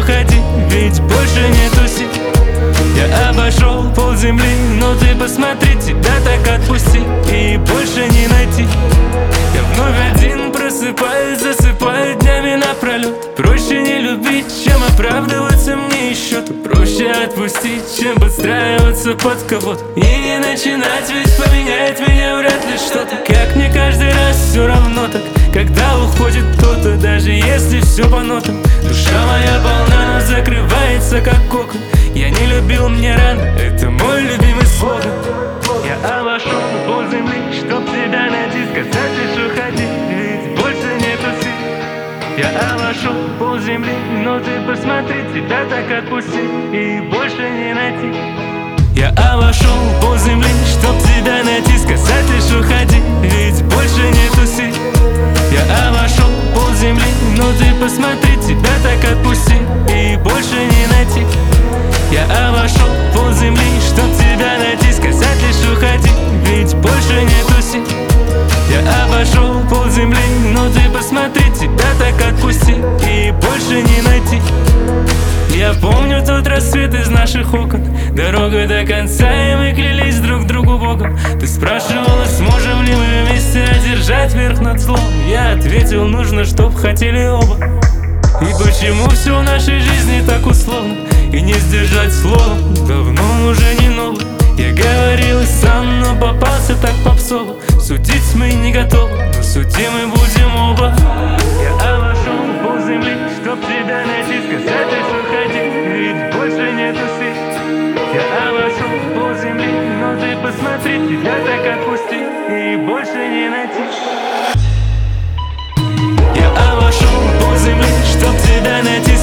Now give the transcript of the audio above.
уходи, ведь больше нету сил. Я обошел полземли, но ты посмотри, тебя так отпусти, и больше не найти. Я вновь один просыпаюсь, засыпаю днями напролет. Проще не любить, чем оправдываться мне еще. Проще отпустить, чем подстраиваться под кого-то. И не начинать, ведь поменяет меня вряд ли что-то. Как мне каждый раз все равно так, когда уходит кто-то, даже если все по нотам. Душа моя полна, но закрывается как кокон. Я не любил, мне рано, это мой любимый слоган. Я обошел полземли, чтоб тебя найти, сказать лишь уходи, ведь больше нету сил. Я обошел полземли, но ты посмотри, тебя так отпусти, и больше не найти. Я обошел полземли, чтоб тебя найти, сказать лишь уходи, ведь больше нету сил. Я обошел полземли, но ты посмотри, тебя так отпусти, и больше не найти. Я обошел полземли, чтоб тебя найти, сказать лишь уходи, ведь больше нету сил. Я обошел полземли, но ты посмотри, тебя так отпусти, и больше не найти. Я помню тот рассвет из наших окон, дорога до конца, и мы клялись друг другу Богом. Ты спрашивала, сможем ли мы вместе одержать верх над злом. Я ответил, нужно, чтоб хотели оба. И почему все в нашей жизни так условно, и не сдержать слово давно уже не ново. Я говорил и сам, но попался так попсово. Судить мы не готовы, но судим мы будем оба. Я обошел полземли, чтоб тебя найти, сказать лишь уходи, ведь больше нету сил. Я обошел полземли, но ты посмотри, тебя так отпусти, и больше не найти. Я обошел полземли, чтоб тебя найти,